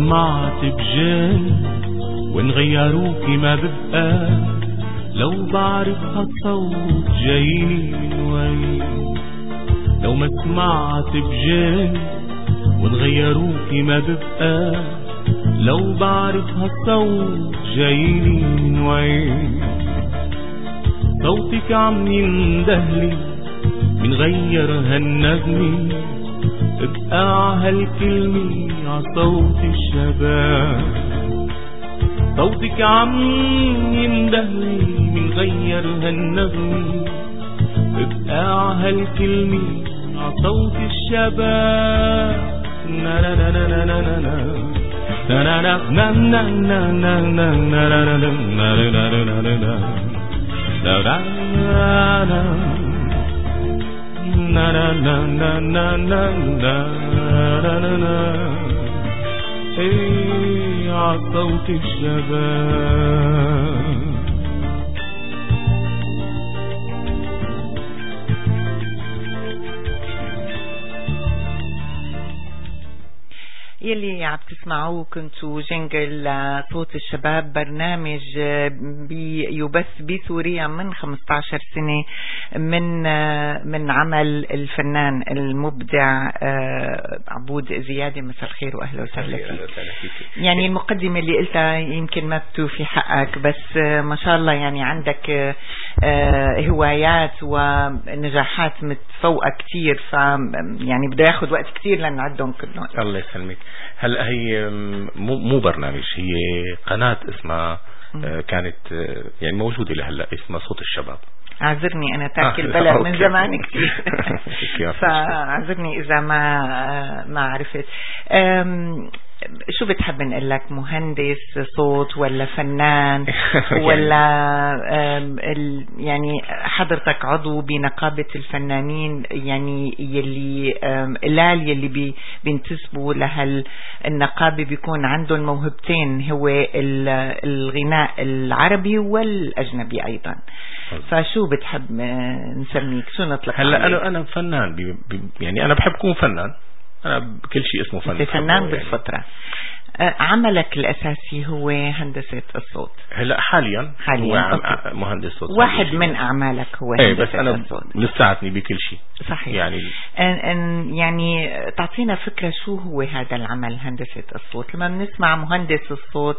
سمعت بجن وإن غيروكي ما ببقى، لو بعرف هالصوت جايني من وين. لو ما سمعت بجن وإن غيروكي ما ببقى، لو بعرف هالصوت جايني من وين. صوتك عم يندهلي من غير هالنغمة، ابقى هالكلمة عصوت الشباب. صوتك عم يندهلي من غير هالنغمة، ابقى هالكلمة عصوت الشباب. نا نا نا نا نا نا نا نا نا نا نا نا نا نا عصوت الشباب. يلي عم تسمعوه كنتوا جنجل صوت الشباب، برنامج يبث بسوريا من 15 سنة من عمل الفنان المبدع عبود زيادة. مساء الخير واهلا وسهلا فيك. يعني المقدمة اللي قلتها يمكن ما بتوفي حقك، بس ما شاء الله يعني عندك هوايات ونجاحات متفوقة كتير، يعني بده ياخذ وقت كتير لنعدهم كلهم. الله يسلمك. هلا هي مو برنامج، هي قناة اسمها كانت يعني موجودة لهلا، اسمها صوت الشباب. عذرني أنا تارك البلد من زمان كتير فعذرني إذا ما عرفت. شو بتحب نقول لك، مهندس صوت ولا فنان ولا يعني حضرتك عضو بنقابة الفنانين، يعني يلي بينتسبوا النقابة بيكون عندهم موهبتين، هو الغناء العربي والأجنبي أيضا. فشو بتحب نسميك، شو نطلق؟ هلا أنا فنان، يعني أنا بحب أكون فنان، أنا بكل شيء اسمه فنان بالفطرة. عملك الأساسي هو هندسة الصوت. هلا حاليا هو مهندس صوت. واحد من أعمالك هو هندسة بس أنا الصوت. لساتني بكل شيء. صحيح. يعني تعطينا فكرة شو هو هذا العمل هندسة الصوت. لما بنسمع مهندس الصوت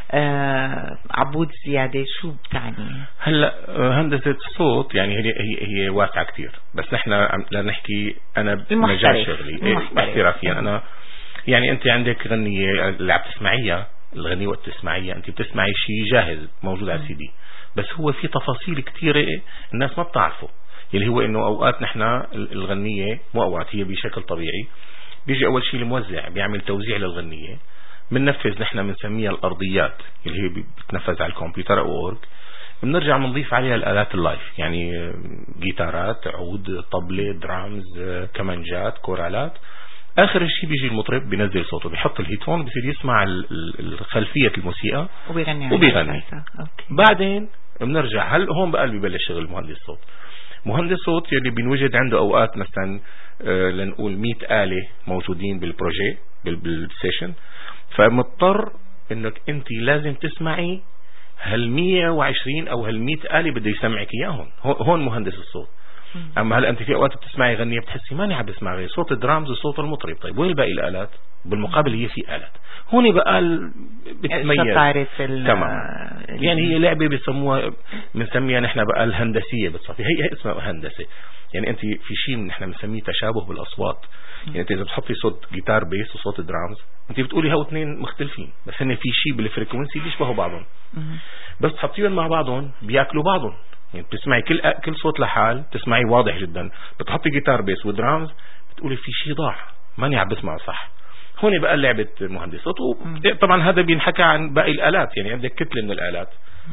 عبود زيادة شو بتعني؟ هلا هندسة الصوت يعني هي واسعة كتير، بس نحن لنحكي أنا مجال شغلي احترافيا. أنا يعني أنت عندك غنية اللي عم تسمعيها، الغنية وقت تسمعيها أنت بتسمعي شيء جاهز موجود على السي دي، بس هو في تفاصيل كتيرة الناس ما بتعرفه، اللي هو إنه أوقات نحن الغنية مو أوقات، هي بشكل طبيعي بيجي أول شيء الموزع بيعمل توزيع للغنية، بننفذ نحن بنسميها الأرضيات اللي هي بتنفذ على الكمبيوتر أو أورج، بنرجع بنضيف عليها الآلات اللايف، يعني جيتارات، عود، طبلة، درامز، كمانجات، كورالات. آخر شيء بيجي المطرب بينزل صوته، بيحط الهيتفون، بصير يسمع خلفية الموسيقى وبيغني. بعدين بنرجع هون بقى بيبلش شغل مهندس صوت. مهندس صوت يعني بنوجد عنده أوقات مثلا لنقول 100 آلة موجودين بالبروجي بالسيشن، فمضطر انك انت لازم تسمعي هال 120 او هال 100 آلة بده يسمعك اياهم. هون مهندس الصوت. اما هل انت في اوقات بتسمعي غنية بتحسي ماني عم بسمع غير صوت الدرامز وصوت المطرب، طيب وين باقي الآلات؟ بالمقابل هي في آلات هون بقى بتميز تمام. يعني هي لعبة بيسموها بنسميها نحن بقى الهندسية بتصفي، هي اسمها هندسة. يعني انت في شيء نحن بنسميه تشابه بالاصوات. يعني انت اذا بتحطي صوت جيتار بيس وصوت درامز انت بتقولي هو اثنين مختلفين، بس هن في شيء بالفريكونسي بيشبهوا بعضهم، بس تحطيهم مع بعضهم بياكلوا بعضهم. يعني بتسمعي كل صوت لحال تسمعي واضح جدا، بتحطي جيتار بيس ودرامز بتقولي في شيء ضاع، ماني عم بسمع صح. هون بقى لعبة مهندس صوت. طبعا هذا بينحكى عن باقي الآلات، يعني عندك كتلة من الآلات.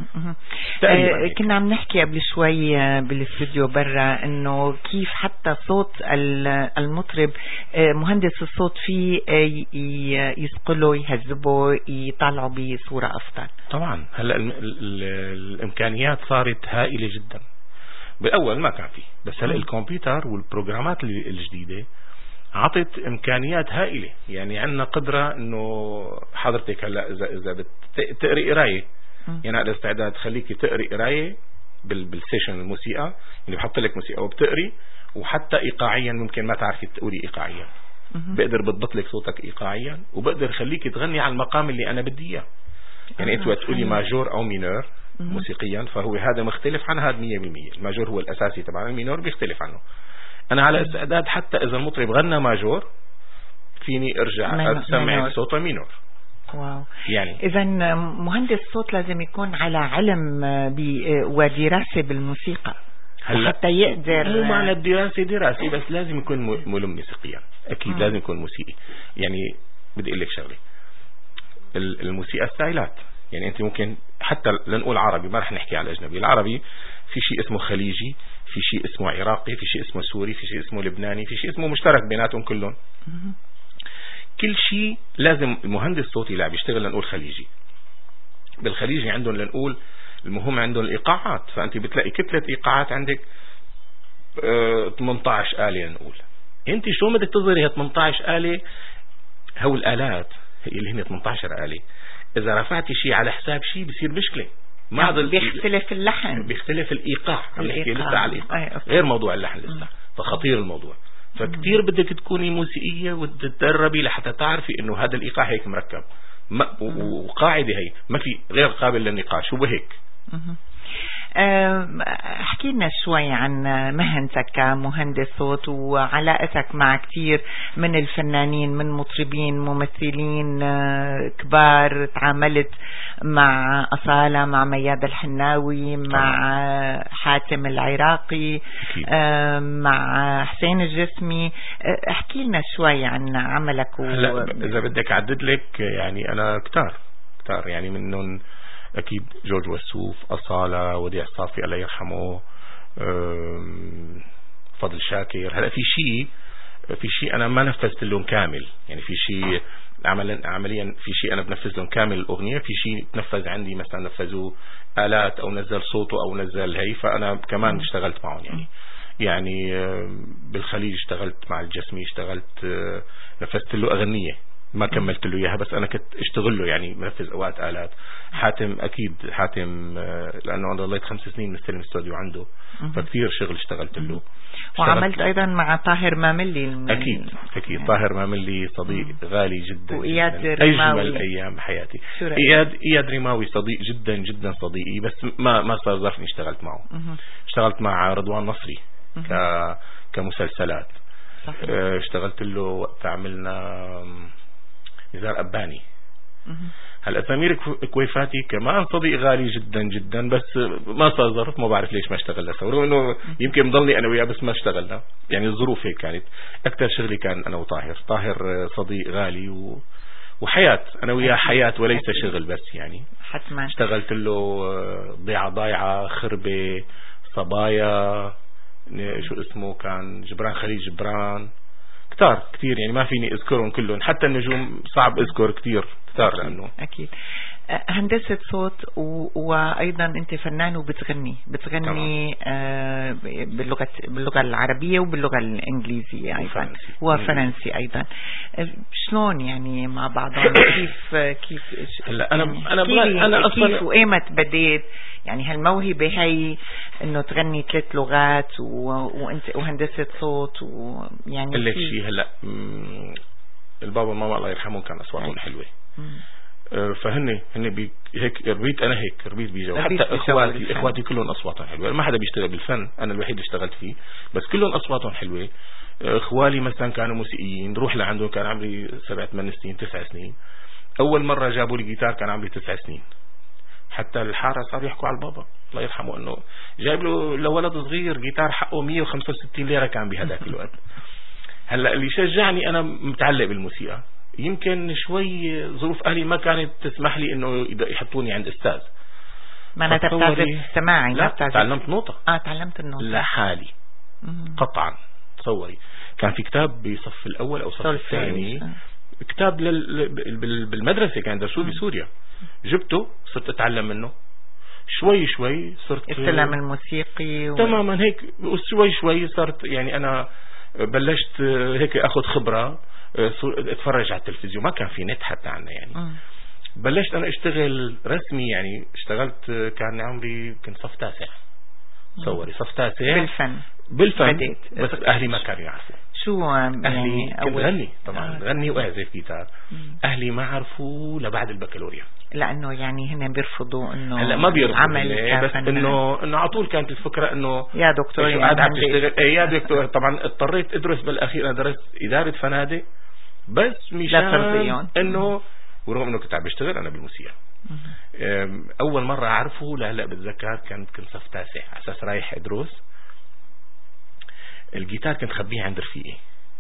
كنا عم نحكي قبل شوي بالاستوديو برا انه كيف حتى صوت المطرب مهندس الصوت فيه يسقله يهذبه يطلعه بصورة افضل. طبعا هلا الامكانيات صارت هائلة جدا، بالاول ما كان فيه، بس هلا الكمبيوتر والبروجرامات الجديدة عطت إمكانيات هائلة. يعني عندنا قدرة إنه حضرتك هلا إذا بتقري قراية، يعني على استعداد خليكي تقري قراية بالسيشن الموسيقى، يعني بحط لك موسيقى وبتقري، وحتى إيقاعيا ممكن ما تعرفي تقولي إيقاعيا، بقدر بضبط لك صوتك إيقاعيا، وبقدر خليكي تغني على المقام اللي أنا بدي إياه. يعني أنت تقولي ماجور أو مينور موسيقيا، فهو هذا مختلف عن هذا 100%. الماجور هو الأساسي تبعنا، المينور بيختلف عنه. أنا على استعداد حتى إذا المطرب غنى ماجور فيني أرجع أسمع صوته مينور. واو. يعني إذا مهندس صوت لازم يكون على علم ودراسة بالموسيقى حتى يقدر. مو معنى الدراسة دراسة، بس لازم يكون ملم موسيقيا. أكيد لازم يكون موسيقي. يعني بدي أقول لك شغلة، الموسيقى ستايلات. يعني أنت ممكن حتى لنقول عربي، ما رح نحكي على الأجنبي. العربي في شيء اسمه خليجي، في شيء اسمه عراقي، في شيء اسمه سوري، في شيء اسمه لبناني، في شيء اسمه مشترك بيناتهم كلهم. كل شيء لازم المهندس صوتي لا بيشتغل. لنقول خليجي، بالخليجي عندهم لنقول المهم عندهم الإيقاعات. فأنت بتلاقي كتلة إيقاعات عندك 18 آلة لنقول. أنت شو بدك تظهري هي 18 آلة؟ هو الآلات اللي هن 18 آلة، إذا رفعتي شيء على حساب شيء بصير مشكلة. ما بيختلف اللحن، بيختلف الإيقاع. عم نحكي لسه على الإيقاع، غير موضوع اللحن لسه، فخطير الموضوع. فكتير بدك تكوني موسيقية وتتدربي لحتى تعرفي إنه هذا الإيقاع هيك مركب، وقاعدة هي ما في غير قابل للنقاش وبهيك. احكي لنا شوي عن مهنتك كمهندس صوت وعلاقتك مع كتير من الفنانين، من مطربين ممثلين كبار. تعاملت مع أصالة، مع مياد الحناوي، مع حاتم العراقي، مع حسين الجسمي. احكي لنا شوي عن عملك. هلا إذا بدك أعدد لك، يعني أنا كتار يعني منهم أكيد جورج وسوف، أصالة، وديع صافي الله يرحمه، فضل شاكر. هلا في شيء أنا ما نفذت لهم كامل. يعني في شيء عمليا في شيء أنا بنفذ لهم كامل الأغنية، في شيء تنفذ عندي مثلا نفذوا آلات أو نزل صوته أو نزل هي، فأنا كمان اشتغلت معهم. يعني بالخليج اشتغلت مع الجسمي، اشتغلت نفذت له أغنية ما كملت له إياها، بس أنا كنت اشتغل له يعني منفذ أوقات آلات. حاتم أكيد حاتم لأنه أنا ضليت 5 سنين مستلم استوديو عنده، فكثير شغل اشتغلت له. وعملت أيضا مع طاهر ماملي. أكيد طاهر ماملي صديق غالي جدا، وإياد رماوي. أجمل أيام بحياتي. إياد رماوي صديق جدا جدا صديقي، بس ما صار ظرفني اشتغلت معه. اشتغلت مع رضوان نصري كمسلسلات. اشتغلت له وقت عملنا نزار أباني. هلا سمير كويفاتي كمان صديق غالي جدا جدا، بس ما صار ظرف، ما بعرف ليش ما اشتغلنا سوا، رغم انه يمكن مضلني انا وياه بس ما اشتغلنا. يعني الظروف هيك كانت. اكثر شغلي كان انا وطاهر صديق غالي وحياة انا وياه حياة وليس شغل بس. يعني حتما اشتغلت له ضايعة خربة صبايا، شو اسمه كان جبران خليل جبران، كتير يعني ما فيني اذكرهم كلهم، حتى النجوم صعب اذكر كتير لانه اكيد. هندسة صوت وايضا انت فنان وبتغني باللغة العربية وباللغة الانجليزية ايضا وفرنسي ايضا. شلون يعني مع بعضهم؟ كيف هلا انا اصلا كيف وايمت بديت يعني هالموهبة هي انه تغني 3 لغات وانت وهندسة صوت ويعني لك شيء. هلا البابا والماما الله يرحمهم كان اصواتهم حلوة، فهن هيك ربيت بيجوا. حتى اخواتي كلهم اصواتهم حلوه، ما حدا بيشتغل بالفن، انا الوحيد اللي اشتغلت فيه، بس كلهم اصواتهم حلوه. اخوالي مثلا كانوا موسيقيين، نروح لعندهم كان عمري 7 8 سنين 9 سنين. اول مره جابوا لي جيتار كان عمري 9 سنين. حتى الحاره صاروا يحكوا على البابا الله يرحمه انه جايب له لولد صغير جيتار حقه 165 ليره كان بهذاك الوقت. هلا اللي شجعني انا متعلق بالموسيقى، يمكن شوي ظروف أهلي ما كانت تسمح لي إنه يحطوني عند أستاذ. ما أنا تبتعرف السماعي؟ لا تعلمت نوطة. تعلمت النوطة لحالي قطعا. تصوري كان في كتاب بصف الأول أو صف الثاني، كتاب بالمدرسة كان درسوه بسوريا، جبته صرت أتعلم منه شوي صرت السلام الموسيقي تماما هيك. شوي صرت يعني أنا بلشت هيك اخذ خبرة، اتفرج على التلفزيون، ما كان في نت حتى عنا يعني. بلشت انا اشتغل رسمي يعني، اشتغلت كان عمري كنت صف تاسع، تصوري صف تاسع بالفن بديت. بس اهلي ما كانوا يعرفوا شو اهلي. كنت غني طبعا، غني واعزف جيتار. اهلي ما عرفوا لبعد البكالوريا، لانه يعني هن بيرفضوا انه هلا ما بيرفضوا العمل بس انه على طول كانت الفكره انه يا دكتور شو قاعد عم تشتغل. يا دكتور طبعا اضطريت ادرس بالاخير، انا درست اداره فنادق بس مشان انه، ورغم انه كنت عم بشتغل انا بالموسيقى. اول مره اعرفه لهلا بتذكر كنت صف تاسع، على اساس رايح ادرس. الجيتار كنت خبيه عند رفيقي.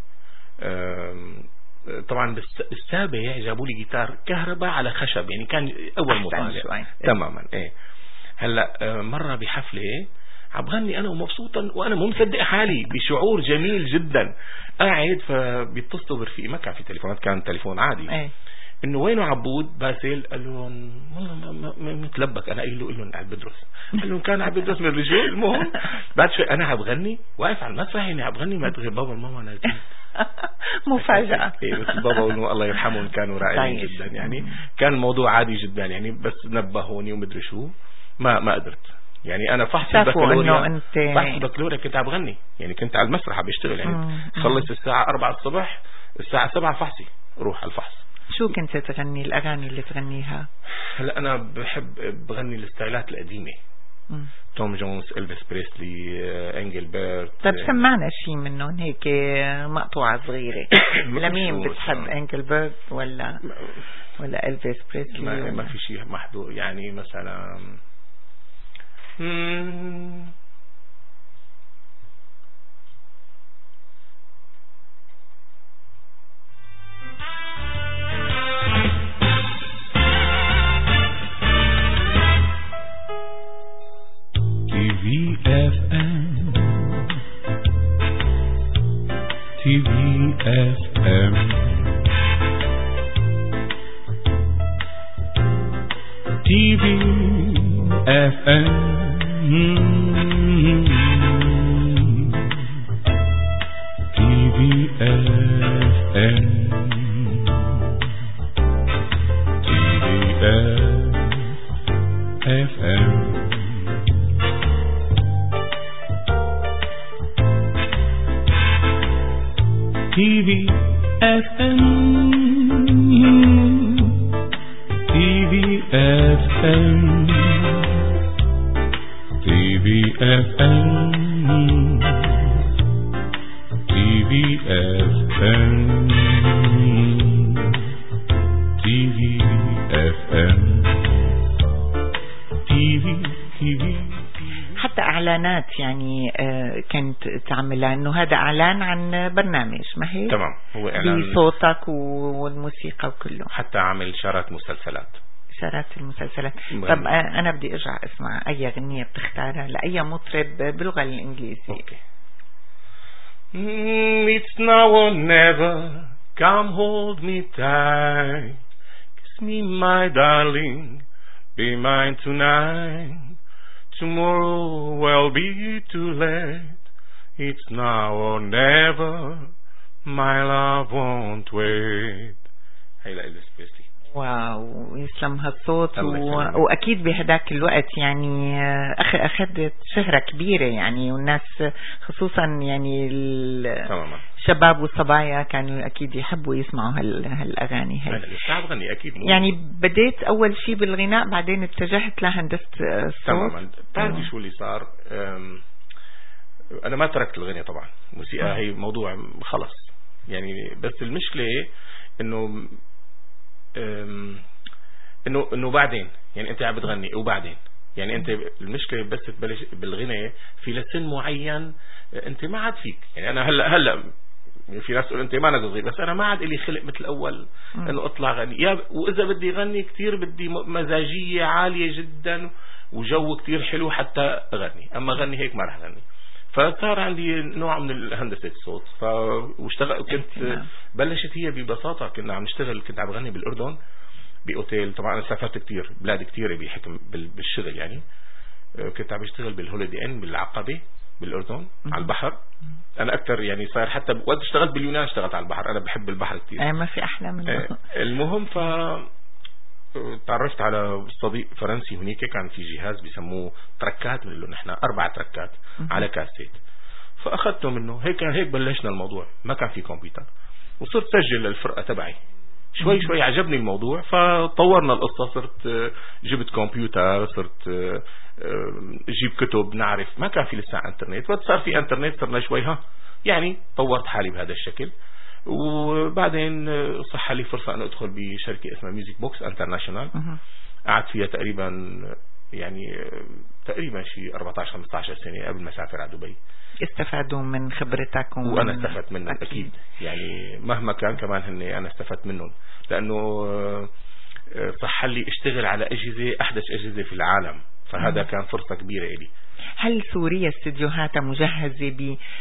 طبعا بالسابع جابوا لي جيتار كهرباء على خشب، يعني كان اول مطالع تماما. ايه هلا مره بحفله عم بغني انا ومبسوطا وانا مو مصدق حالي، بشعور جميل جدا. قاعد فبيتصلوا برفيقي، ما كان في تليفونات، كان تليفون عادي. انه وينه عبود باسل؟ قال لهم والله متلبك. انا قايل له قاعد بدرس. قال لهم كان عم بدرس من الرجال. المهم بعد شوي انا عم بغني واقف على المسرح، يعني عم بغني ما تغير بابا وماما نازلين. مفاجأة. مثل بابا وانه الله يرحمهم كانوا رائعين جدا يعني. كان الموضوع عادي جدا يعني، بس نبهوني ومدري شو. ما قدرت يعني. انا فحص البكالوريا كنت عم بغني يعني، كنت على المسرح عم بشتغل يعني. خلص الساعة 4 الصبح، الساعة 7 فحصي، روح على الفحص. شو كنت تغني الأغاني اللي تغنيها؟ هلا أنا بحب بغني الستايلات القديمة. توم جونز، إلفيس بريسلي، إنجلبرت. طيب سمعنا شيء منهم هيك مقطوعة صغيرة. لمين بتحب، إنجلبرت ولا إلفيس بريسلي؟ ما في شيء محدود يعني. مثلا TVFM حتى اعلانات يعني كنت تعملها، انه هذا اعلان عن برنامج، ما هي؟ تمام، هو اعلان بصوتك والموسيقى وكله. حتى عامل شارات مسلسلات. طب انا بدي ارجع اسمع اي اغنية بتختارها لاي مطرب باللغة الانجليزية. اوكي. It's now or never, come hold me tight, kiss me my darling, be mine tonight, tomorrow will be too late, it's now or never, my love won't wait. هاي لإلفيس بريسلي. واو، يسلم هالصوت. واكيد بهداك الوقت يعني اخذت شهرة كبيرة يعني، والناس خصوصا يعني الشباب والصبايا كانوا اكيد يحبوا يسمعوا هالاغاني هاي. انا بغني اكيد يعني بديت اول شيء بالغناء، بعدين اتجهت لهندسة الصوت. تماما. بتعرفي شو اللي صار؟ انا ما تركت الغناء طبعا، الموسيقى هي موضوع خلص يعني. بس المشكلة انه بعدين يعني انت عم بتغني وبعدين يعني انت المشكله بس تبلش بالغناء في لسن معين انت ما عاد فيك يعني. انا هلا في ناس تقول انت ما انا صغير، بس انا ما عاد لي خلق مثل الاول انه اطلع غني. واذا بدي غني كتير بدي مزاجيه عاليه جدا وجو كتير حلو حتى اغني، اما غني هيك ما رح غني. فصار عندي نوع من هندسة الصوت. كنت بلشت هي ببساطة. كنا عم نشتغل، كنت عم بغني بالأردن بأوتيل. طبعا أنا سافرت كتير بلاد كتيرة بحكم بالشغل يعني. كنت عم بشتغل بالهوليدي إن بالعقبة بالأردن على البحر. انا اكثر يعني صار حتى وقت اشتغلت باليونان اشتغلت على البحر، انا بحب البحر كثير. ما في احلى منه. المهم تعرفت على صديق فرنسي هناك، كان في جهاز بيسموه تركات، بنقول له نحن 4 تركات على كاسيت، فاخذته منه. هيك بلشنا الموضوع، ما كان في كمبيوتر، وصرت سجل للفرقة تبعي. شوي شوي عجبني الموضوع، فطورنا القصة، صرت جبت كمبيوتر، صرت جيب كتب، نعرف ما كان في لسه انترنت، وقت صار في انترنت صرنا شوي يعني طورت حالي بهذا الشكل. وبعدين صح لي فرصة أن أدخل بشركة اسمها ميوزك بوكس انترناشونال، قعدت فيها تقريبا شيء 14-15 سنة قبل ما أسافر على دبي. استفادوا من خبرتك وأنا استفدت منهم أكيد، يعني مهما كان كمان أنا استفدت منهم، لأنه صح لي اشتغل على أجهزة أحدث أجهزة في العالم، فهذا كان فرصة كبيرة إلي. هل سوريا استديوهاتها مجهزة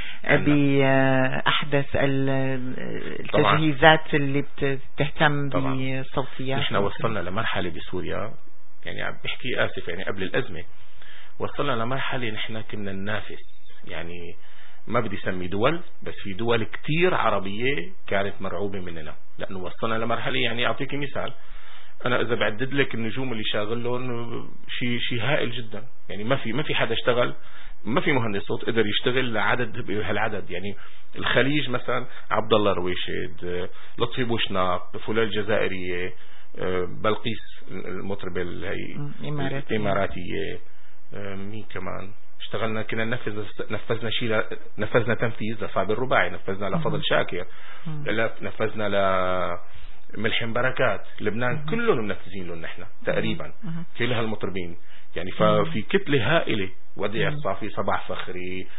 بأحدث التجهيزات اللي بتهتم بالصوتيات؟ نحن وصلنا لمرحلة بسوريا، يعني عم بحكي آسف، يعني قبل الأزمة وصلنا لمرحلة نحن كنا ننافس، يعني ما بدي سمي دول، بس في دول كتير عربية كانت مرعوبة مننا، لأنه وصلنا لمرحلة. يعني أعطيك مثال، أنا إذا بعدد لك النجوم اللي شاغلهم شيء هائل جدا، يعني ما في حدا اشتغل، ما في مهندس صوت قدر يشتغل لعدد هالعدد. يعني الخليج مثلا عبد الله رويشد، لطفي بوشناق، فلان الجزائرية، بلقيس المطربة الإماراتية، مين كمان اشتغلنا، كنا نفذنا تنفيذ لصابر الرباعي، نفذنا لفضل شاكر، نفذنا ملحم بركات لبنان، كلهم منفذين لهم نحن تقريبا كل هالمطربين. يعني ففي كتلة هائلة، وديع الصافي، صباح فخري.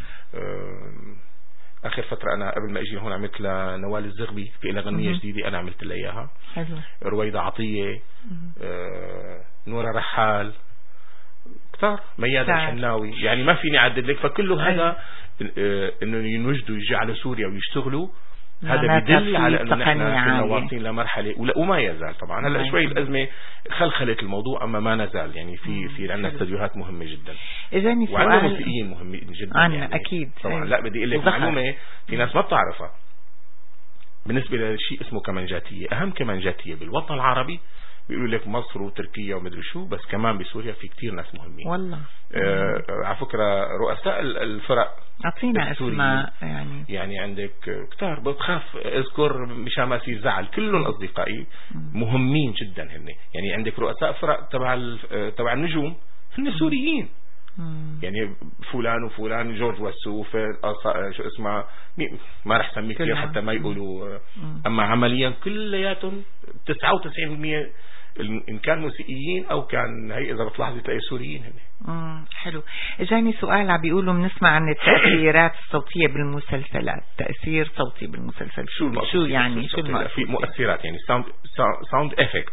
آخر فترة أنا قبل ما أجي هون عملت لنوال الزغبي في لها غنية جديدة، أنا عملت لها إياها. رويدة عطية، نورة رحال، كتار، ميادة الحناوي، يعني ما فيني أعدد لك. فكله هذا إنه ينوجدوا يجي على سوريا ويشتغلوا، هذا بيدل على أنه نحن كنا واصلين لمرحلة، وما يزال طبعا. هلا شوي الأزمة خلخلت الموضوع، أما ما نزال يعني في عندنا استديوهات مهمة جدا، وعندنا موسيقيين مهمين جدا يعني أكيد طبعا. لا بدي أقول لك معلومة في ناس ما بتعرفها، بالنسبة لشيء اسمه كمانجاتية، أهم كمانجاتية بالوطن العربي بيقولوا لك مصر وتركيا ومدري شو، بس كمان بسوريا في كتير ناس مهمين والله. على فكرة رؤساء الفرق أعطينا اسماء، يعني عندك كتار، بتخاف اذكر مشان ما يصير زعل، كلهم أصدقائي مهمين جدا هن. يعني عندك رؤساء فرق تبع النجوم هن سوريين، يعني فلان وفلان، جورج وسوف، شو اسمه، ما رح سمي كثير حتى ما يقولوا. أما عمليا كلياتهم 99% إن كان موسيقيين أو كان هي، إذا بتلاحظي تلاقي سوريين هن. حلو. جاني سؤال عم بيقولوا بنسمع عن التأثيرات الصوتية بالمسلسلات، تأثير صوتي بالمسلسل، شو يعني شو المقصود؟ في مؤثرات، يعني ساوند افكت.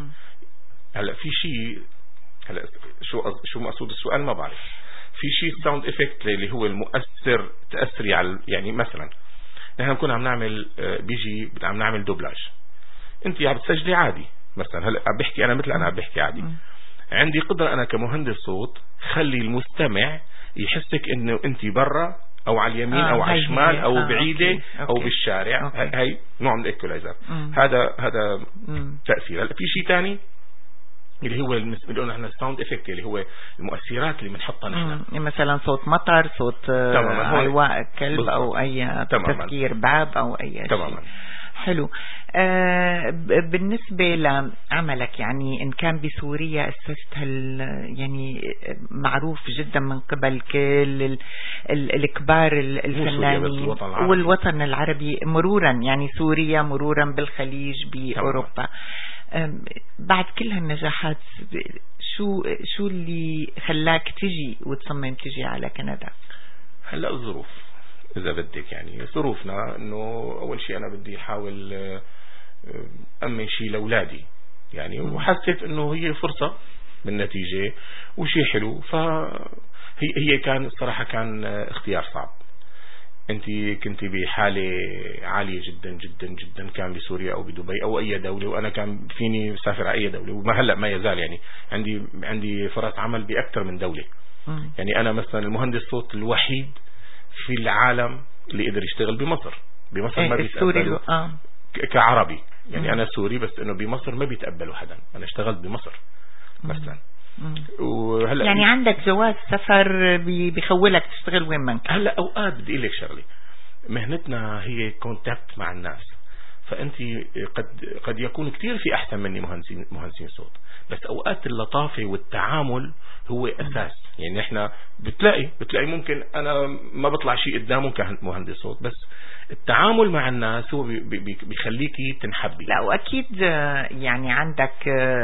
هلا في شيء، هلا شو مقصود السؤال ما بعرف. في شيء ساوند افكت اللي هو المؤثر، تأثري على، يعني مثلا نحن بنكون عم نعمل بيجي عم نعمل دوبلاج، انت عم بتسجلي عادي مثلا، هلا عم بحكي انا مثل انا عم بحكي عادي، عندي قدرة انا كمهندس صوت خلي المستمع يحسك انه انت برا او على اليمين او على الشمال او بعيدة أوكي. او بالشارع. هي نوع من الايكولايزر، هذا تأثير. هلا في شيء ثاني اللي هو بنقول نحن الساوند افكت، اللي هو المؤثرات اللي بنحطها نحن، مثلا صوت مطر، صوت عواء كلب او اي تفكير باب او اي شيء. تماما. حلو. بالنسبة لعملك، يعني إن كان بسوريا أسست يعني معروف جدا من قبل كل الكبار الفنانين والوطن العربي مرورا، يعني سوريا مرورا بالخليج بأوروبا. بعد كل هالنجاحات شو اللي خلاك تجي وتصمم تجي على كندا؟ هلأ الظروف، إذا بدك، يعني ظروفنا إنه أول شيء أنا بدي أحاول أمن شيء لأولادي، يعني وحسيت إنه هي فرصة بالنتيجة وشيء حلو. فهي كان الصراحة كان اختيار صعب. أنت كنت بحالة عالية جدا جدا جدا، كان بسوريا أو بدبي أو أي دولة، وأنا كان فيني سافر أي دولة، وما هلأ ما يزال يعني عندي فرص عمل بأكثر من دولة. يعني أنا مثلا المهندس صوت الوحيد في العالم اللي قدر يشتغل بمصر ما بيتقبلوا كعربي يعني أنا سوري بس إنه بمصر ما بيتقبلوا حدا. أنا اشتغلت بمصر مثلا. وهلا يعني عندك جواز سفر بيخولك تشتغل وين ما كان. هلا أوقات بدي لك شغلة، مهنتنا هي كونتاكت مع الناس، فأنت قد يكون كتير في أحسن مني مهندسين صوت، بس أوقات اللطافة والتعامل هو أساس. يعني إحنا بتلاقي ممكن أنا ما بطلع شيء قدامه كمهندس صوت، بس التعامل مع الناس هو بيخليكي تنحبي. لا وأكيد يعني عندك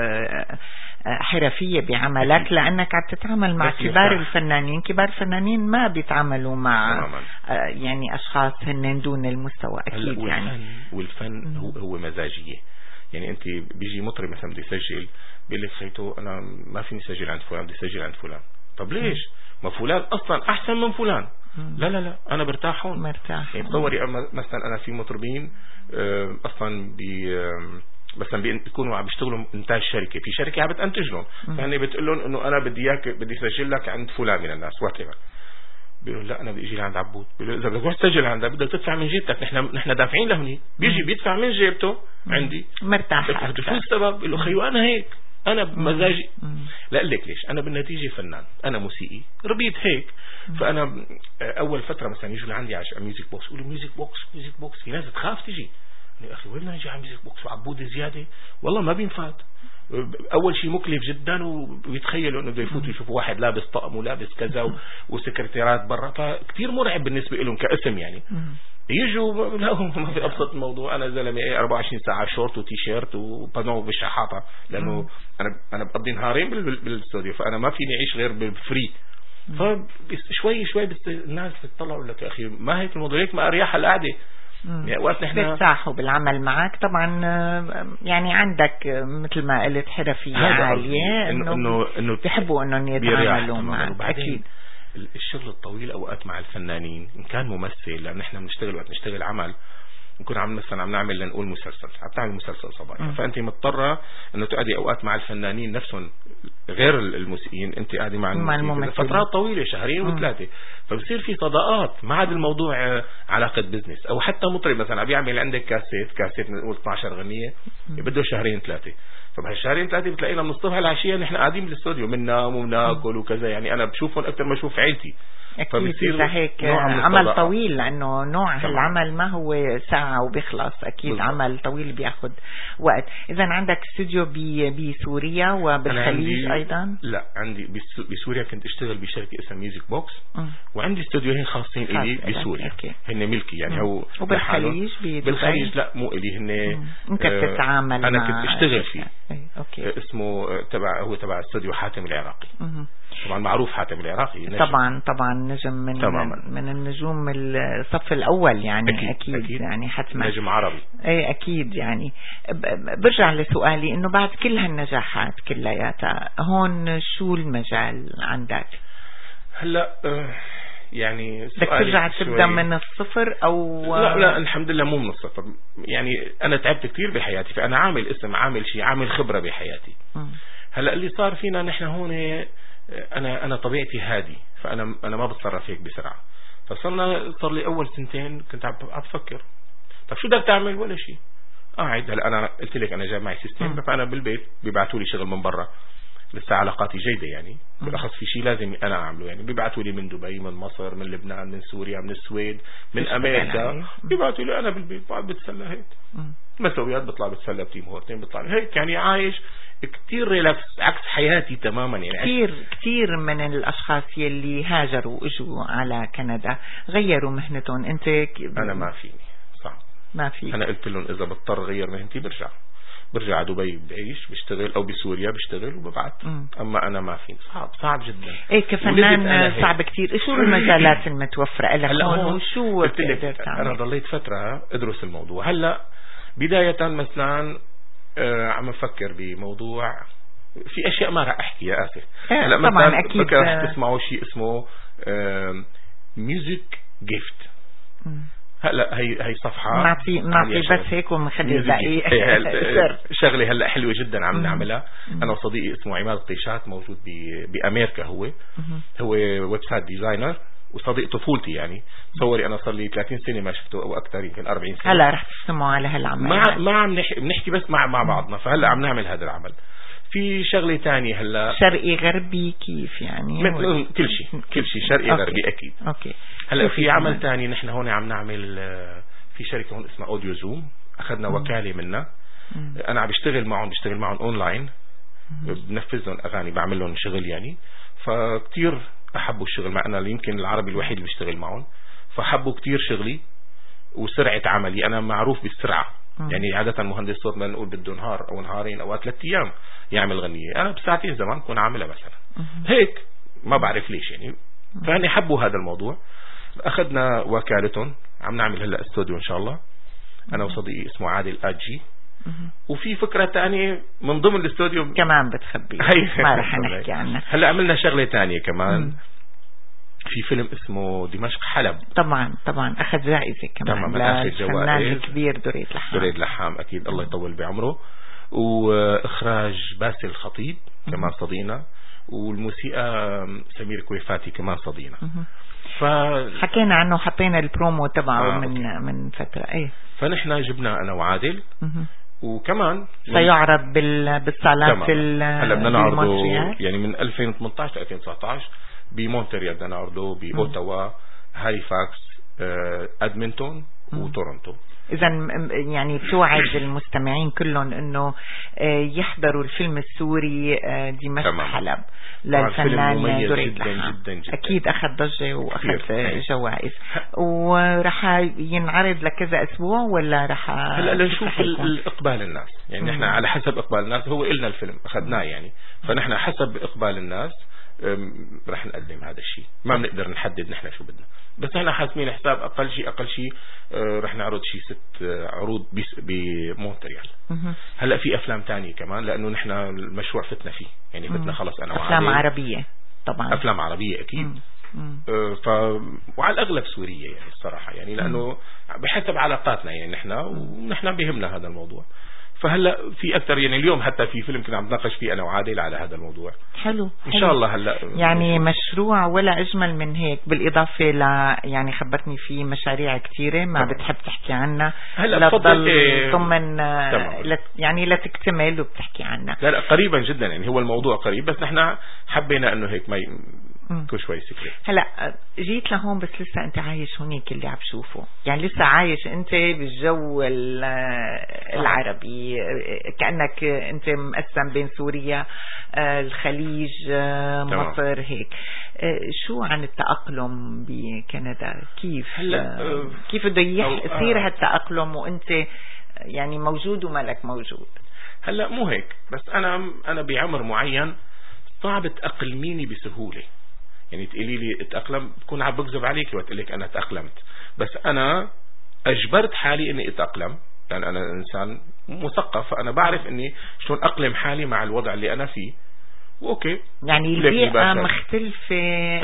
حرفية بعملك لأنك عم تتعامل مع كبار الفنانين. كبار الفنانين ما بيتعاملوا مع يعني أشخاص هن دون المستوى أكيد. والفن هو مزاجية. يعني أنت بيجي مطرب مثلا بده يسجل بيقول لك خيتو أنا ما فيني أسجل عند فلان، بدي أسجل عند فلان. طب ليش؟ ما فلان أصلا أحسن من فلان. لا أنا برتاح هون. يعني تصوري مثلا أنا في مطربين أصلا مثلا بيكونوا عم بيشتغلوا انتاج شركه، في شركه عم بتنتج لهم، فهني بتقول لهم انه انا بدي اسجل لك عند فلان من الناس وات. بيقولوا لا انا بدي اجي لعند عبود. بيقولوا اذا بدك تروح تسجل عند عبود بدك تدفع من جيبتك، نحن دافعين لهني. بيجي بيدفع من جيبته عندي مرتاح. شو السبب؟ بيقول له خيو انا هيك، انا بمزاجي. لا لك ليش، انا بالنتيجه فنان، انا موسيقي ربيت هيك. فانا اول فتره مثلا يجوا لعندي على ميوزك بوكس، يقولوا ميوزك بوكس في ناس تخاف تجي. يا أخي وين نجي على ميوزك بوكس وعبود زيادة؟ والله ما بينفات. أول شيء مكلف جدا، ويتخيلوا إنه بده يفوتوا يشوفوا واحد لابس طقم ولابس كذا وسكرتيرات برا، فكتير مرعب بالنسبة لهم كاسم. يعني يجوا لا ما في أبسط الموضوع. أنا زلمة 24 ساعة شورت وتيشيرت وبانو بالشحاطة، لأنه أنا بقضي نهارين بالاستوديو، فأنا ما فيني أعيش غير بالفري. فشوي بس الناس بتطلعوا لك يا أخي ما هيك الموضوع، هيك ما أريح القعدة. وقت نحن بيرتاحوا بالعمل معك طبعا. يعني عندك مثل ما قلت حرفية عالية، انه بيحبوا انه يتعاملوا معك. اكيد الشغل الطويل اوقات مع الفنانين ان كان ممثل، لان نحن بنشتغل وقت نشتغل عمل نكون مثلا عم نعمل لنقول مسلسل، عم تعمل مسلسل صباحي، فانت مضطره انه تقعدي اوقات مع الفنانين نفسهم غير الموسيقيين، انت قاعده مع الممثلين فترات طويله شهرين وثلاثه، فبصير في صداقات. ما عاد الموضوع علاقه بزنس. او حتى مطرب مثلا بيعمل عندك كاسيت نقول 12 غنيه بده شهرين ثلاثه، فبهالشهرين ثلاثه بتلاقينا من الصبح للعشيه نحن قاعدين بالاستوديو بننام وبناكل وكذا. يعني انا بشوفهم اكثر ما اشوف عيلتي. أكيد هيك عمل طويل، لأنه نوع هالعمل ما هو ساعة وبيخلص. أكيد بالضبط. عمل طويل بياخد وقت. إذا عندك استوديو بسوريا وبالخليج أيضا؟ لا عندي بسوريا كنت اشتغل بشركة اسمها ميوزك بوكس، وعندي استوديوهين خاصين إلي بسوريا هن ملكي. يعني هو وبالخليج بالخليج لا مو إلي، هن أنت بتتعامل أنا كنت اشتغل فيه. أوكي. اسمه هو تبع استوديو حاتم العراقي. طبعا معروف حاتم العراقي نجم. طبعا نجم من النجوم الصف الأول. يعني أكيد يعني حتما نجم عربي. اي أكيد. يعني برجع لسؤالي إنه بعد كل هالنجاحات كلياتها هون شو المجال عندك هلا؟ يعني بدك ترجع تبدأ من الصفر أو لا الحمد لله مو من الصفر. يعني أنا تعبت كثير بحياتي، فأنا عامل اسم، عامل شيء، عامل خبرة بحياتي. هلا اللي صار فينا نحن هون، أنا طبيعتي هادي، فأنا ما بتصرف هيك بسرعة. صار لي أول سنتين كنت عم بفكر طب شو بدك تعمل؟ ولا شيء، قاعد. هلا أنا قلت لك أنا جاي معي سيستم، فأنا بالبيت بيبعتوا لي شغل من برا، لسه علاقاتي جيدة. يعني بالأخص في شيء لازم أنا أعمله. يعني بيبعتوا لي من دبي، من مصر، من لبنان، من سوريا، من السويد، من أمريكا، بيبعتوا لي. أنا بالبيت بقعد بتسلى هيك مسويات، بطلع بتسلى بتيم هورتين، بطلع هيك. يعني عايش كتير ريلاكس، عكس حياتي تماما. يعني كتير من الأشخاص يلي هاجروا وإجوا على كندا غيروا مهنتهم. أنا ما فيني، صعب، ما في. أنا قلت لهم إذا بضطر غير مهنتي برجع على دبي بعيش بشتغل، أو بسوريا بشتغل وببعت. أما أنا ما فيني، صعب جدا. إيه كفنان صعب كتير. شو المجالات المتوفرة لك هون وشو بتقدر تعمل؟ أنا ضليت فترة أدرس الموضوع. هلأ بداية مثلا عم أفكر بموضوع، في أشياء ما راح أحكي يا آسف. هلا طبعا أكيد بكرة راح تسمعوا شيء اسمه ميوزك جيفت. هلا هي صفحة نعطي بس هيك ونخلي الباقي شغلة هلا حلوة جدا عم نعملها. أنا وصديقي اسمه عماد قيشات، موجود بأمريكا. هو ويب سايت ديزاينر، وصديق طفولتي يعني. تصوري انا صار لي 30 سنه ما شفته او اكثر، يمكن 40 سنه. هلا رح تسمعوا على هالعمل؟ ما عم بنحكي بس مع بعضنا. فهلا عم نعمل هذا العمل. في شغله ثانيه هلا، شرقي غربي كيف يعني؟ كل شيء شرقي غربي اكيد. اوكي. هلا في عمل ثاني نحن هون عم نعمل، في شركه هون اسمها اوديو زوم، اخذنا وكاله منها. انا عم بشتغل معهم اونلاين، بنفذ لهم اغاني، بعمل لهم شغل يعني. فكتير احبوا الشغل معنا، يمكن العربي الوحيد اللي بيشتغل معهم. فحبوا كتير شغلي وسرعه عملي. انا معروف بالسرعه يعني. عاده مهندس صوت ما نقول بده نهار او نهارين او 3 ايام يعمل غنيه، انا بساعتين زمان كون عاملها مثلا هيك. ما بعرف ليش يعني. فهني حبوا هذا الموضوع. اخذنا وكالتهم، عم نعمل هلا استوديو ان شاء الله، انا وصديقي اسمه عادل آجي. وفي فكرة تانية من ضمن الاستوديو كمان بتخبي ما رح نحكي عنها. هلا عملنا شغلة تانية كمان. في فيلم اسمه دمشق حلب. طبعا أخذ جائزة كمان للفنان الكبير دريد لحام أكيد، الله يطول بعمره. وإخراج باسل الخطيب كمان صديقنا، والموسيقى سمير كويفاتي كمان صديقنا. حكينا عنه، حطينا البرومو تبعه من فترة. ايه فنحن جبنا أنا وعادل. وكمان سيعرض بالصالات هلا بدنا نعرضه يعني من 2018 ل 2019 بمونتريال، بدنا نعرضه بأوتاوا، هاليفاكس، ادمنتون وتورنتو. إذا يعني توعد المستمعين كلهم إنه يحضروا الفيلم السوري دمشق حلب للفنان دريد لحام. جدا أكيد أخذ ضجة وأخذ جوائز. ورح ينعرض لكذا أسبوع ولا رح هلا لنشوف إقبال الناس يعني. نحن على حسب إقبال الناس، هو إلنا الفيلم أخذناه يعني. فنحن حسب إقبال الناس رح نقدم هذا الشيء. ما بنقدر نحدد نحن شو بدنا، بس احنا حاسمين حساب اقل شيء رح نعرض شيء 6 عروض بمونتريال. هلا في افلام تانية كمان، لانه نحن المشروع فتنا فيه يعني. فتنا خلص انا افلام عربية طبعا، افلام عربية اكيد. وعلى الاغلب سورية يعني الصراحة يعني، لانه بحسب علاقاتنا يعني ونحن بيهمنا هذا الموضوع. فهلا في اكثر يعني. اليوم حتى في فيلم كنا عم نتناقش فيه انا وعادل على هذا الموضوع. حلو ان شاء الله. هلا يعني مشروع ولا اجمل من هيك، بالاضافه ل يعني خبرتني في مشاريع كثيره ما بتحب تحكي عنها. هلا تفضل ضمن يعني لا تكتمل وبتحكي عنها. لا قريبا جدا يعني. هو الموضوع قريب، بس نحن حبينا انه هيك ما كل شوي سكري. هلا جيت لهون، بس لسه انت عايش هونيك اللي عم بشوفه يعني. لسه عايش انت بالجو العربي، كأنك انت مقسم بين سوريا، الخليج، مصر هيك. شو عن التأقلم بكندا؟ كيف بده يصير هالتأقلم وانت يعني موجود ومالك موجود؟ هلا مو هيك، بس انا بعمر معين صعب تأقلميني بسهولة يعني. تقولي لي اتأقلم، بكون عم بكذب عليك وقت لك انا تأقلمت. بس انا اجبرت حالي اني اتأقلم، لان انا انسان مثقف، فانا بعرف اني شلون اقلم حالي مع الوضع اللي انا فيه. واوكي يعني البيئة مختلفة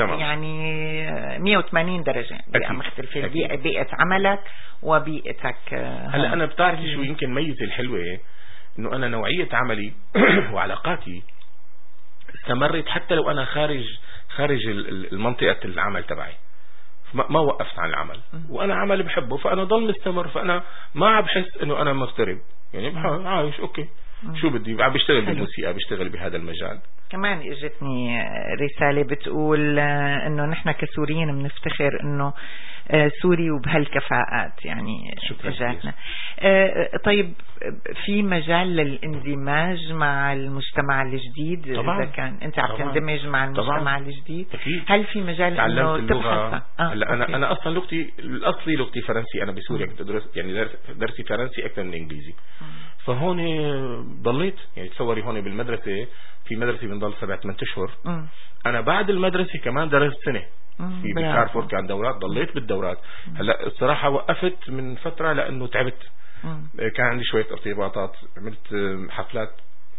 يعني 180 درجة. بيئة مختلفة، بيئة عملك وبيئتك. هلا انا بتعرفي شو يمكن ميزة الحلوة، انه انا نوعية عملي وعلاقاتي استمرت حتى لو انا خارج المنطقة العمل تبعي. ما وقفت عن العمل، وانا عمل بحبه، فانا ضل مستمر. فانا ما عم بحس انه انا مغترب يعني. عايش اوكي، شو بدي، عم بشتغل بالموسيقى، بشتغل بهذا المجال. كمان اجتني رسالة بتقول انه نحن كسوريين بنفتخر انه سوري وبهالكفاءات يعني. جاتنا. طيب في مجال للاندماج مع المجتمع الجديد؟ طبعا. إذا كان أنت عم تندمج مع المجتمع طبعا. الجديد أكيد. هل في مجال إنه تبحث؟ هلا أنا أصلا لغتي الأصلي لغتي فرنسي. أنا بسوريا كنت أدرس يعني درسي فرنسي أكثر من إنجليزي. فهون ضليت يعني. تصوري هون بالمدرسة، في مدرسة بنضل 7-8 أشهر. أنا بعد المدرسة كمان درست سنة في بكارفور، كان دورات، ضليت بالدورات. هلا الصراحة وقفت من فترة لأنه تعبت. كان عندي شوية ارتباطات، عملت حفلات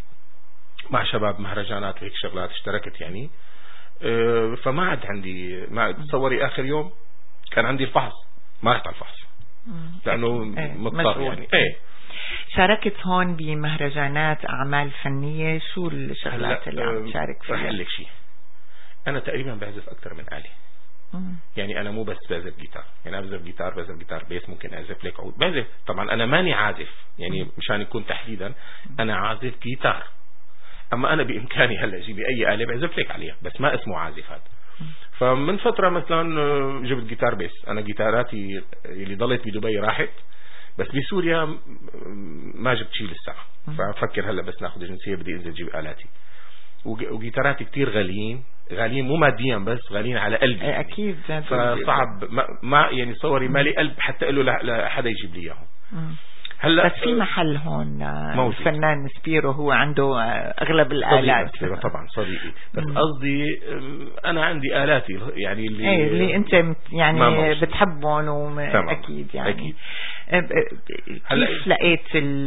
مع شباب، مهرجانات وهيك شغلات، اشتركت يعني. فما عاد عندي، ما تصوري آخر يوم كان عندي الفحص، ما رحت على الفحص لأنه مضطر يعني. شاركت هون بمهرجانات أعمال فنية، شو الشغلات اللي عم تشارك فيها؟ رح أقول لك شيء، أنا تقريبا بعزف أكثر من آلة. يعني انا مو بس بعزف جيتار، يعني انا بعزف جيتار بيس، ممكن اعزف لك عود، بعزف. طبعا انا ماني عازف، يعني مشان يكون تحديدا انا عازف جيتار، اما انا بامكاني هلا اجيب اي آلة بعزف لك عليها، بس ما اسمه عازف هذا. فمن فترة مثلا جبت جيتار بيس. انا جيتاراتي اللي ضلت بدبي راحت، بس بسوريا ما جبت شيء لسه. ففكر هلا بس ناخذ الجنسية بدي انزل جيب آلاتي. وجيتاراتي كتير غاليين مو ماديا بس غاليين على قلبي يعني. اكيد. فصعب ما يعني صوري مالي قلب حتى اقول له لحدا يجيب لي اياهم. هلا بس في محل هون الفنان سبيرو هو عنده اغلب الآلات. طبعا صديقي، بس قصدي انا عندي آلاتي يعني اللي انت يعني بتحبهم اكيد يعني. أكيد. كيف لقيت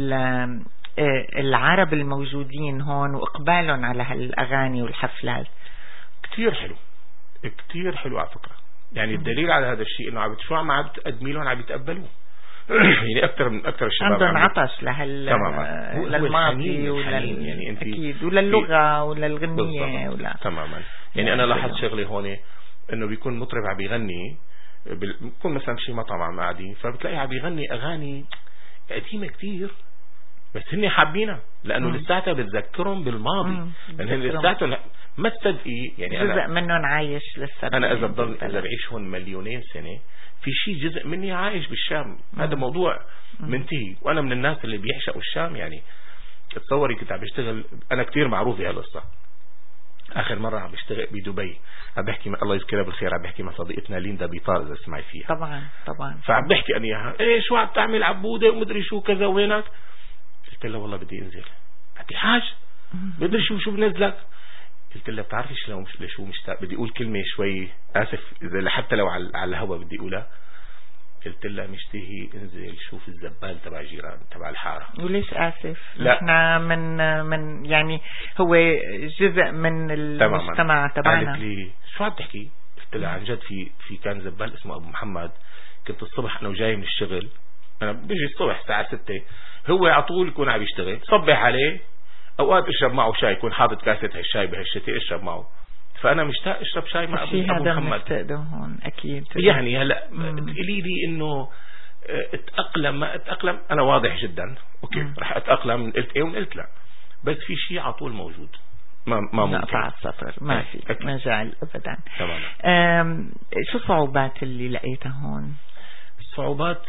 العرب الموجودين هون واقبالهم على هالاغاني والحفلات؟ كتير حلو على فكرة. يعني الدليل على هذا الشيء انه شو عم تقدمي لهم عم يتقبلوه. يعني اكثر الشباب عندهم عطش للماضي يعني انت اكيد، وللغة وللغنية تماما. يعني انا لاحظت شغله هون، انه بيكون مطرب عم بيغني، بيكون مثلا شيء مطعم عم قاعدين، فبتلاقي عم بيغني اغاني قديمة كتير، بس هن حابينها لانه لساتها بتذكرهم بالماضي، لانه لساتهم ما تصدقي يعني جزء منهم عايش لسه. انا اذا بعيش هون مليونين سنة، في شيء جزء مني عايش بالشام. هذا موضوع منتهي. وانا من الناس اللي بيعشقوا الشام. يعني تصوري كنت عم بشتغل، انا كتير معروف بهالقصة. اخر مرة عم بشتغل بدبي، عم بحكي الله يذكرها بالخير، عم بحكي مع صديقتنا ليندا بيطار اذا سمعي فيها. طبعا. فعم بحكي انا اياها، ايه شو عم تعمل عبودة ومدري شو كذا وينك. قلت لها والله بدي انزل. حكي حاج بدري شو بنزلك. قلت لها بتعرفي شو مشتاق، بدي اقول كلمة شوي اسف اذا حتى لو على الهوا بدي اقولها. قلت لها مشتهي انزل شوف الزبال تبع جيران تبع الحارة. وليش اسف؟ احنا من يعني هو جزء من المجتمع تبعنا. قالت لي شو عم تحكي؟ قلت لها عن جد في كان زبال اسمه ابو محمد، كنت الصبح انا وجاي من الشغل، انا بيجي الصبح الساعة 6، هو على طول يكون عم يشتغل، صبح عليه، اوقات اشرب معه شاي، يكون حاطط كاسة هالشاي بهالشتاء اشرب معه. فانا مشتاق اشرب شاي مع ابو محمد. هون اكيد. يعني هلا تقولي لي انه اتأقلم ما اتأقلم، انا واضح جدا اوكي راح اتأقلم، قلت ايه وقلت لا، بس في شيء على طول موجود ما ممكن نقطع السطر، ما في مجال ابدا. تماما. شو الصعوبات اللي لقيتها هون؟ الصعوبات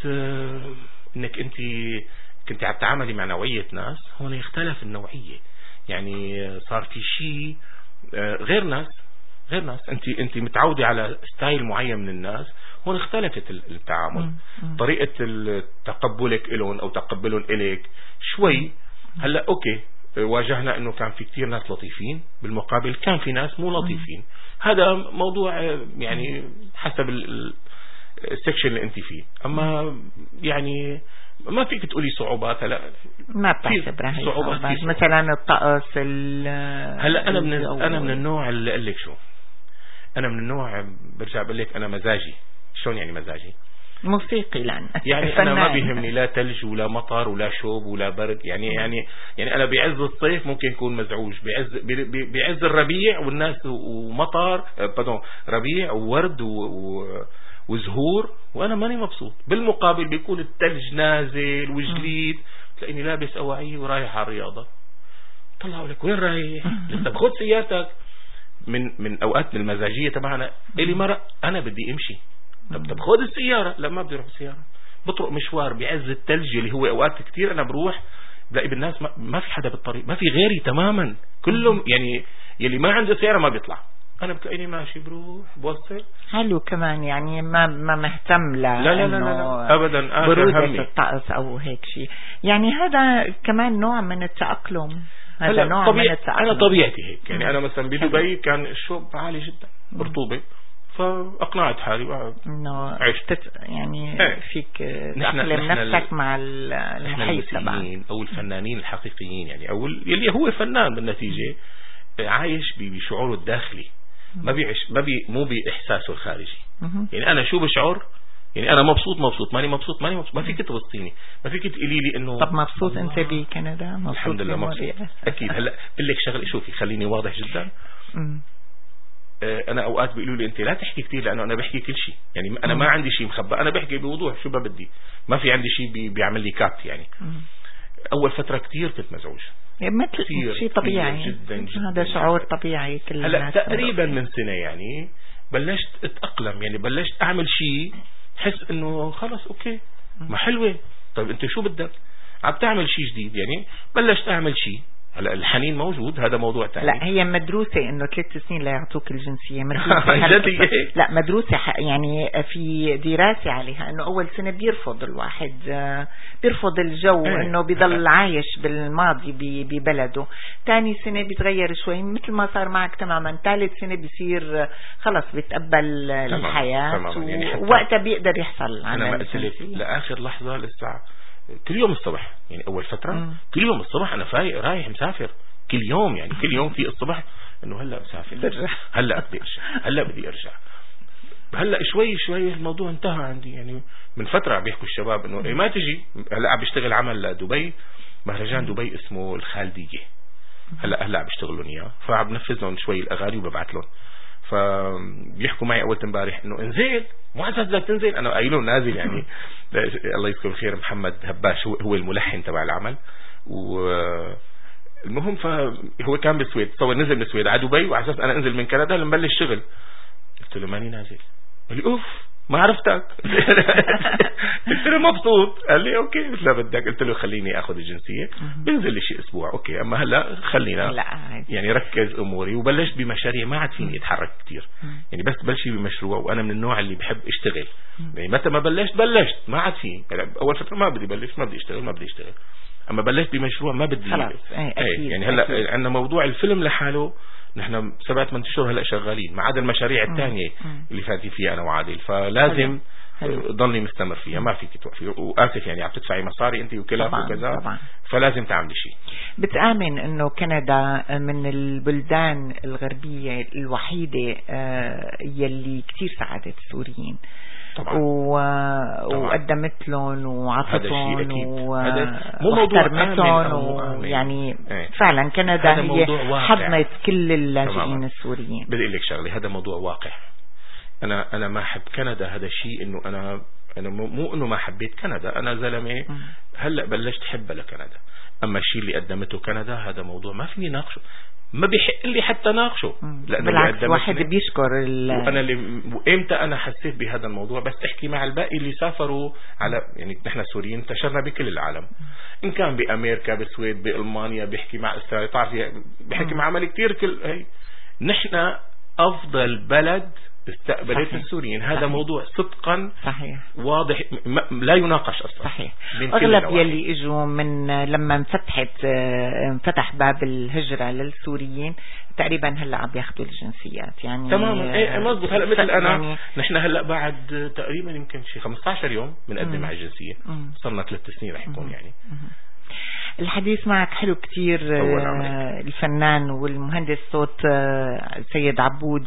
انك انت كنت عم تتعاملي مع نوعية ناس، هون اختلف النوعية. يعني صار في شيء غير ناس انت متعودة على ستايل معين من الناس، هون اختلفت التعامل. طريقة تقبلك إلهم او تقبلهم إليك شوي. هلا اوكي واجهنا انه كان في كتير ناس لطيفين، بالمقابل كان في ناس مو لطيفين. هذا موضوع يعني حسب السكشن اللي انت فيه. اما يعني ما فيك تقولي صعوبات. هلا ما بتعتبرها هي صعوبات. مثلا الطقس هلا انا من النوع اللي قال لك شو، انا من النوع برجع بقول لك انا مزاجي. شلون يعني مزاجي؟ موسيقي لان يعني انا ما بيهمني لا ثلج ولا مطر ولا شوب ولا برد. يعني انا بعز الصيف ممكن يكون مزعوج، بعز الربيع والناس ومطر ربيع وورد وزهور وانا ماني مبسوط. بالمقابل بيكون الثلج نازل وجليد، تلاقيني لابس اواعي ورايح على الرياضة. طلعوا لك وين رايح؟ لسه بخد سيارتك. من اوقات من المزاجية تبعنا الي مرة انا بدي امشي، طب خد السيارة. لا ما بدي اروح بالسيارة، بطرق مشوار بعز الثلج اللي هو اوقات كتير انا بروح بلاقي بالناس ما في حدا بالطريق، ما في غيري تماما، كلهم يعني يلي ما عنده سيارة ما بيطلع. انا بتلاقيني ماشي بروح بوصل. حلو كمان يعني ما مهتم لا ابدا برودة الطقس او هيك شيء. يعني هذا كمان نوع من التأقلم. هذا نوع من التأقلم. انا طبيعتي هيك. يعني انا مثلا بدبي كان الشوب عالي جدا، رطوبة، فاقنعت حالي انه يعني فيك تأقلم نفسك مع المحيط تبعك. او الفنانين الحقيقيين يعني او يلي هو فنان بالنتيجة عايش بشعوره الداخلي، مو بإحساسه الخارجي. يعني أنا شو بشعر، يعني أنا مبسوط ماني مبسوط. ما فيك تبسطيني، ما فيك تقولي لي إنه طب مبسوط أنت بكندا؟ الحمد لله مبسوط أكيد. هلا بقول لك شغله، شوفي خليني واضح جدا. انا اوقات بيقولوا لي انت لا تحكي كثير لانه انا بحكي كل شيء، يعني انا ما عندي شيء مخبى، انا بحكي بوضوح شو بدي، ما في عندي شيء بيعمل لي كات يعني. اول فترة كثير كنت مزعوج، مثل شيء طبيعي جدا جدا، هذا شعور طبيعي. هلا تقريبا من سنة يعني بلشت اتأقلم، يعني بلشت اعمل شيء حس انه خلص اوكي ما حلوة. طيب انت شو بدك عم تعمل شيء جديد، يعني بلشت اعمل شيء. هلا الحنين موجود، هذا موضوع ثاني. لا هي مدروسة انه 3 سنين لا يعطوك الجنسية، مدروسة لا مدروسة يعني في دراسة عليها انه اول سنة بيرفض الواحد، بيرفض الجو انه بيضل عايش بالماضي ببلده. ثاني سنة بيتغير شوي مثل ما صار معك تماما. ثالث سنة بيصير خلص بيتقبل الحياة يعني ووقتها بيقدر يحصل على انا قلت لك لاخر لحظة لسه كل يوم الصبح، يعني اول فترة كل يوم الصبح انا فايق رايح مسافر كل يوم، يعني كل يوم في الصبح انه هلا مسافر، هلا بدي ارجع، هلا بدي ارجع. هلا شوي شوي الموضوع انتهى عندي. يعني من فترة بيحكوا الشباب انه ما تجي. هلا عم بيشتغل عمل لدبي، مهرجان دبي اسمه الخالدية، هلا عم بيشتغل لهم اياه، فعم بنفذ لهم شوي الاغاني وببعث لهم. فبيحكوا معي اول امبارح انه انزل معزز بدك تنزل. انا قايل لهم نازل يعني الله يذكر الخير محمد هباش هو الملحن تبع العمل. والمهم فهو كان بالسويد، تصور نزل من السويد على دبي وعلى اساس انا انزل من كندا لنبلش شغل. قلت له ماني نازل. قال لي اوف ما عرفتك. قلت له مبسوط. قال لي اوكي مثل بدك. قلت له خليني اخذ الجنسية بنزل لي شيء اسبوع اوكي، اما هلا خلينا يعني ركز اموري. وبلشت بمشاريع ما عاد فيني اتحرك كتير، يعني بس بلشي بمشروع وانا من النوع اللي بحب اشتغل. يعني متى ما بلشت ما عاد فيني. اول فترة ما بدي بلش، ما بدي اشتغل، اما بلشت بمشروع ما بدي خلاص. يعني هلا عندنا موضوع الفيلم لحاله نحن 7-8 اشهر هلا شغالين، ما عدا المشاريع الثانية اللي فاتي فيها انا وعادل، فلازم ضلني مستمر فيها، ما فيك توقفي. وآسف يعني عم تدفعي مصاري انت وكلاف وكذا، فلازم تعملي شيء. بتآمن انه كندا من البلدان الغربية الوحيدة يلي كتير ساعدت السوريين طبعا. وقدمت لهم وعطتهم ومحترمتهم يعني فعلا كندا هي حضنت كل اللاجئين السوريين. بدي اقول لك شغله، هذا موضوع واقع. انا ما احب كندا، هذا شيء انه انا مو انه ما حبيت كندا، انا زلمه هلا بلشت حبها لكندا. اما الشيء اللي قدمته كندا هذا موضوع ما فيني ناقشه، ما بيحق لي حتى ناقشه، لانه بالعكس واحد بيشكر وانا امتى انا حسيت بهذا الموضوع بس احكي مع الباقي اللي سافروا على، يعني نحن السوريين انتشرنا بكل العالم، ان كان بامريكا بالسويد بالمانيا، بيحكي مع استراليا، تعرفي بيحكي مع عمل كثير كل هي. نحن افضل بلد استقبلت السوريين، هذا موضوع صدقا صحيح واضح لا يناقش اصلا. صحيح. اغلب يلي اجوا من لما انفتح باب الهجرة للسوريين تقريبا هلا عم ياخذوا الجنسيات يعني تماما. مضبوط. هلا مثل انا يعني نحن هلا بعد تقريبا يمكن شي 15 يوم بنقدم على الجنسية، صرنا 3 سنين رح يكون يعني. الحديث معك حلو كتير الفنان والمهندس صوت سيد عبود،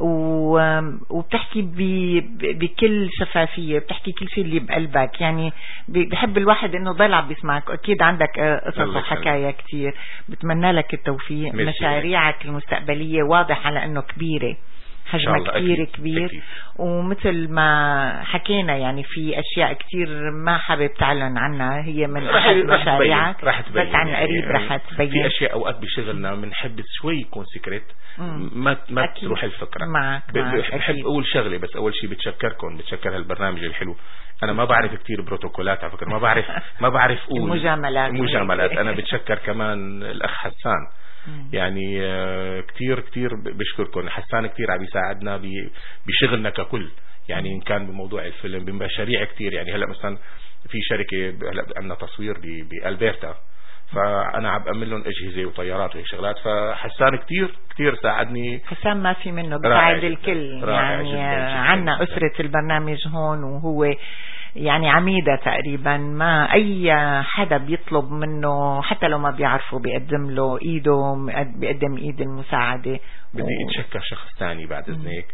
وبتحكي بكل شفافية، بتحكي كل شيء اللي بقلبك، يعني بحب الواحد انه ضل عم بيسمعك. اكيد عندك قصص وحكاية كتير، بتمنى لك التوفيق. مشاريعك المستقبلية واضح على انه كبيرة، حجمها كتير كبير، ومثل ما حكينا يعني في أشياء كتير ما حابب تعلن عنها، هي من أحد مشاريعك بس عن قريب رح تبين. في أشياء أوقات بشغلنا بنحب شوي يكون سكرت، ما تروح الفكرة. بحب أقول شغلة، بس أول شيء بتشكر هالبرنامج الحلو. أنا ما بعرف كتير بروتوكولات على فكرة، ما بعرف أقول مجاملات. أنا بتشكر كمان الأخ حسان، يعني كتير بشكركم. حسان كتير عم يساعدنا بشغلنا ككل، يعني إن كان بموضوع الفيلم بمشاريع كتير. يعني هلأ مثلا في شركة هلأ عندنا تصوير بألبرتا، فأنا عم أعمل لهم أجهزة وطيارات وهيك شغلات، فحسان كتير ساعدني. حسان ما في منه، بساعد الكل يعني. عنا أسرة البرنامج هون، وهو يعني عميدة تقريبا، ما أي حدا بيطلب منه حتى لو ما بيعرفه بيقدم له إيده، بيقدم إيد المساعدة. بدي أتشكر شخص ثاني بعد إذنك،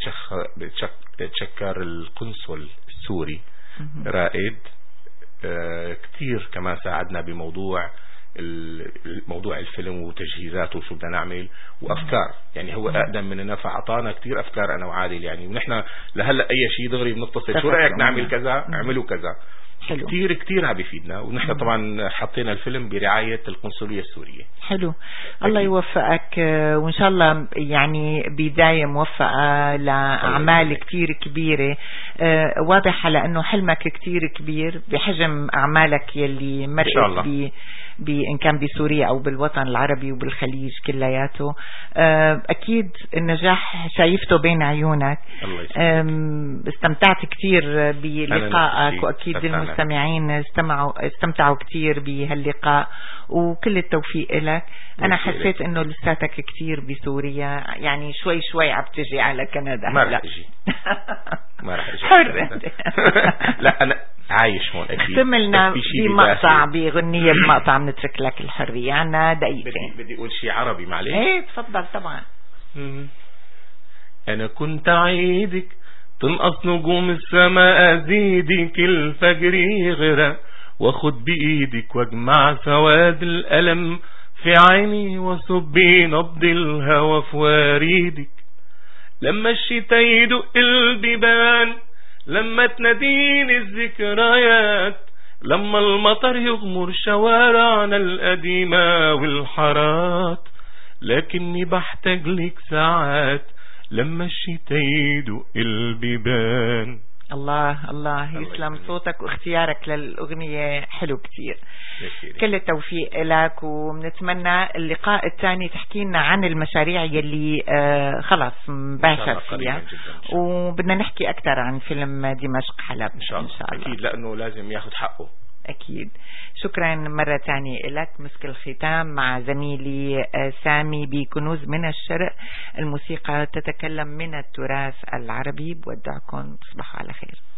بتشكر القنصل السوري رائد، كتير كمان ساعدنا بموضوع الموضوع الفيلم وتجهيزاته وشو بدنا نعمل وأفكار. يعني هو أقدم مننا فأعطانا كتير أفكار أنا وعادل يعني، ونحن لهلا أي شيء دغري بنتصل شو رأيك نعمل كذا، اعملوا كذا. حلو. كتير عم بيفيدنا. ونحن طبعا حطينا الفيلم برعاية القنصلية السورية. حلو. الله يوفقك، وإن شاء الله يعني بداية موفقة لأعمال كتير كبيرة. واضح على أنه حلمك كتير كبير بحجم أعمالك يلي مرقت إن كان بسوريا أو بالوطن العربي وبالخليج كلياته. أكيد النجاح شايفته بين عيونك. استمتعت كتير بلقائك، وأكيد المستمعين استمتعوا كتير بهاللقاء، وكل التوفيق لك. أنا حسيت أنه لساتك كتير بسوريا، يعني شوي عم تجي على كندا. ما رح أجي ما رح أجي حر. لا أنا عايش هون أكيد. اختملنا بمقطع بغنية بمقطع بنترك لك الحرية. عنا دقيقتين. بدي أقول شيء عربي معلش. ايه تفضل طبعا. أنا كنت عيدك تنقص نجوم السماء، أزيدك الفجر يغرق، واخد بإيدك واجمع سواد الألم في عيني، وصبي نبض الهوى في وريدك. لما الشتا يدق البيبان، لما تناديني الذكريات، لما المطر يغمر شوارعنا القديمة والحارات، لكني بحتاج لك ساعات لما الشتا يدق البيبان. الله يسلم صوتك واختيارك للأغنية حلو كتير. كل التوفيق لك، وبنتمنى اللقاء الثاني تحكي لنا عن المشاريع يلي خلاص مباشر فيها، وبدنا نحكي أكثر عن فيلم دمشق حلب إن شاء الله. أكيد، لأنه لازم ياخد حقه. أكيد. شكرا مرة تانية لك. مسك الختام مع زميلي سامي بكنوز من الشرق، الموسيقى تتكلم من التراث العربي. بودعكم، تصبحوا على خير.